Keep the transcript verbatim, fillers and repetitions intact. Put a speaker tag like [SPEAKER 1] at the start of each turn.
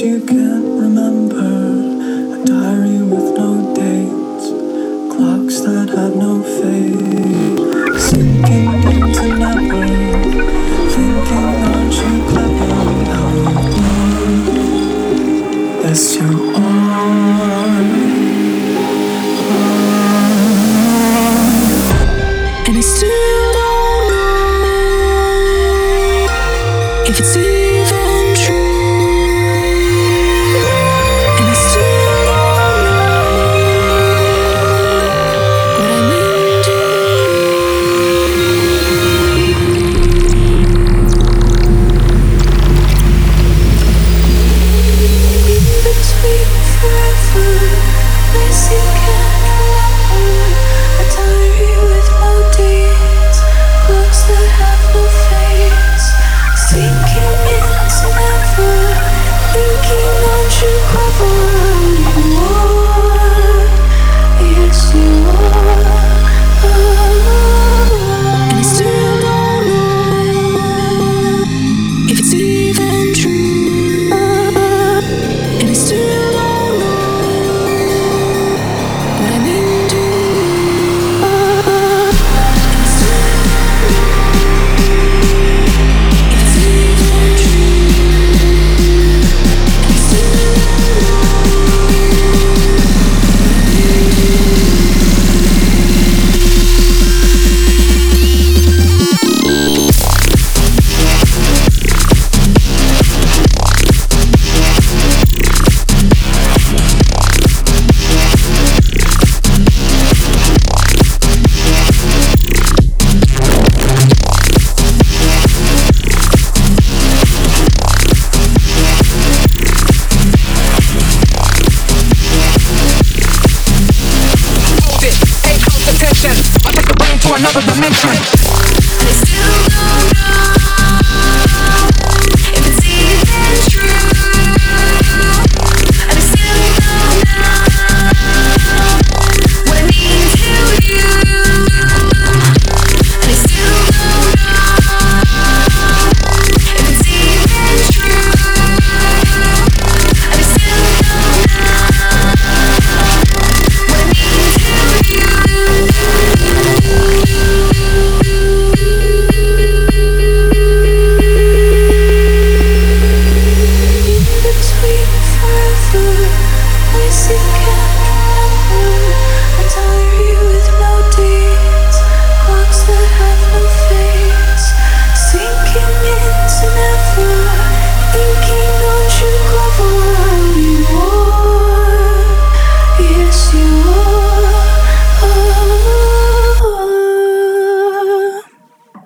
[SPEAKER 1] you can't remember, a diary with no dates, clocks that have no fate, sinking into never, thinking aren't you clever, how you are, yes you are,
[SPEAKER 2] and I still don't know if it's even true.
[SPEAKER 3] Another dimension.